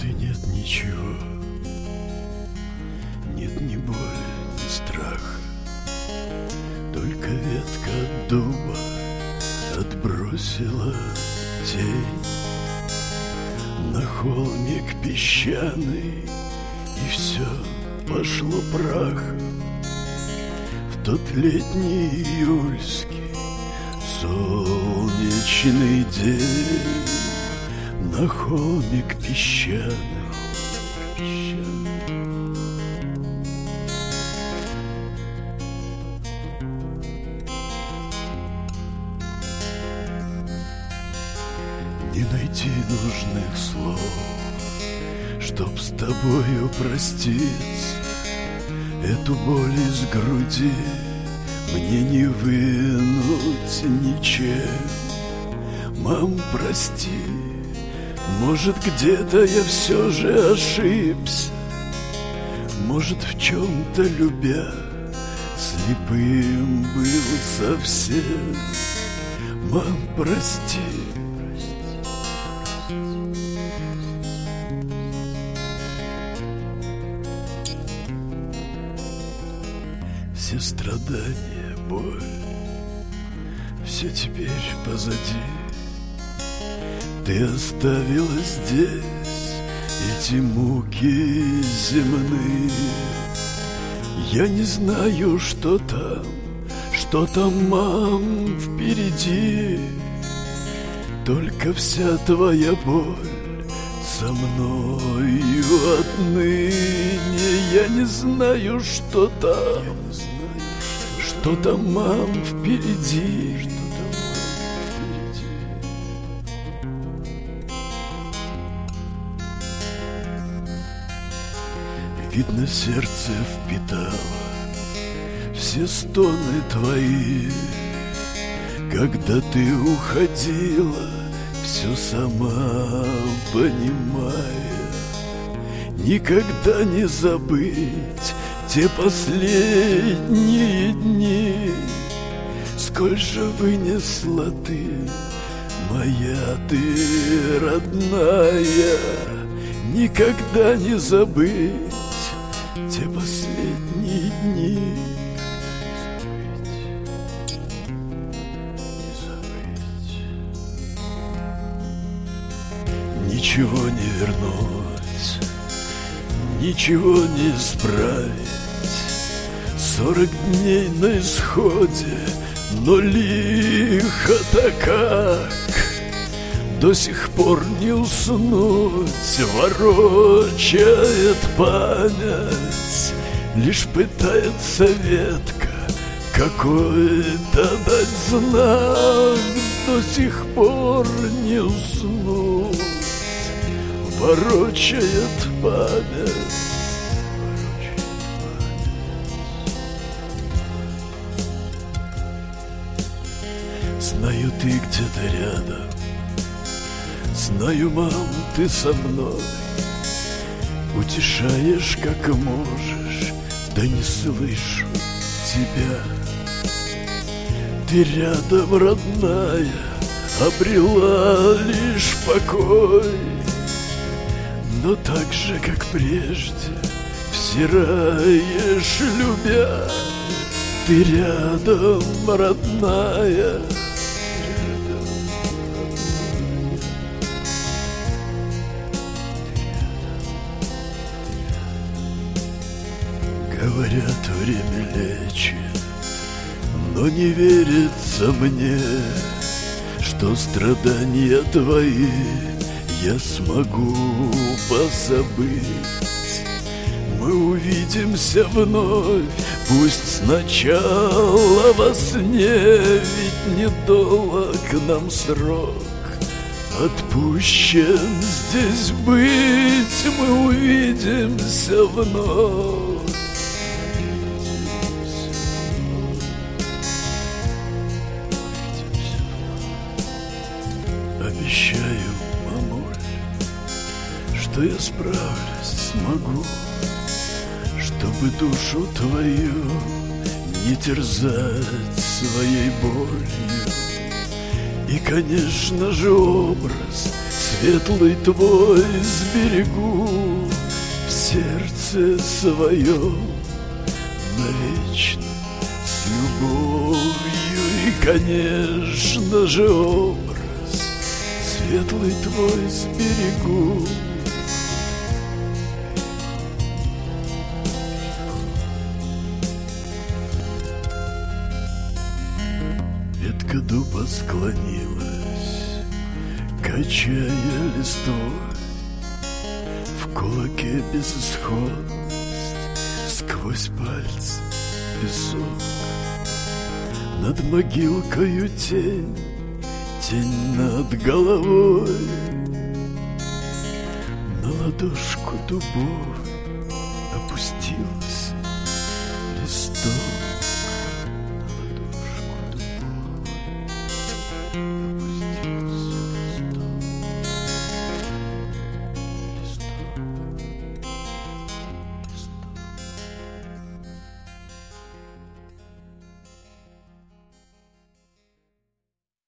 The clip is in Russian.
Тут и нет ничего, нет ни боли, ни страха, только ветка от дуба отбросила тень на холмик песчаный, и все пошло прахом. В тот летний июльский солнечный день на холмик песчаный. Не найти нужных слов, чтоб с тобою проститься. Эту боль из груди мне не вынуть ничем. Мам, прости, может, где-то я все же ошибся. Может, в чем-то любя слепым был совсем. Мам, прости. Все страдания, боль, все теперь позади. Ты оставила здесь эти муки земные. Я не знаю, что там, мам, впереди. Только вся твоя боль со мною отныне. Я не знаю, что там, мам, впереди. Видно, сердце впитало все стоны твои, когда ты уходила, все сама понимая. Никогда не забыть те последние дни. Сколь же вынесла ты, моя ты родная. Никогда не забыть те последние дни. Ничего не вернуть, ничего не исправить. 40 дней на исходе, но лихо-то как. До сих пор не уснуть, ворочает память. Лишь пытается ветка какой-то дать знак. До сих пор не уснуть, ворочает память. Знаю, ты где-то рядом. Знаю, мам, ты со мной. Утешаешь, как можешь, да не слышу тебя. Ты рядом, родная, обрела лишь покой. Но так же, как прежде, взираешь, любя. Ты рядом, родная. Говорят, время лечит, но не верится мне, что страдания твои я смогу позабыть. Мы увидимся вновь, пусть сначала во сне, ведь недолг нам срок отпущен здесь быть. Мы увидимся вновь. Обещаю, мамуль, что я справлюсь, смогу, чтобы душу твою не терзать своей болью. И, конечно же, образ Светлый твой сберегу в сердце своем навечно, с любовью и, конечно же, образ светлый твой сберегу. Ветка дуба склонилась, качая листвой, в кулаке безысходность, сквозь пальцы песок. Над могилкою тень, тень над головой, на ладошку дубов опустился листок.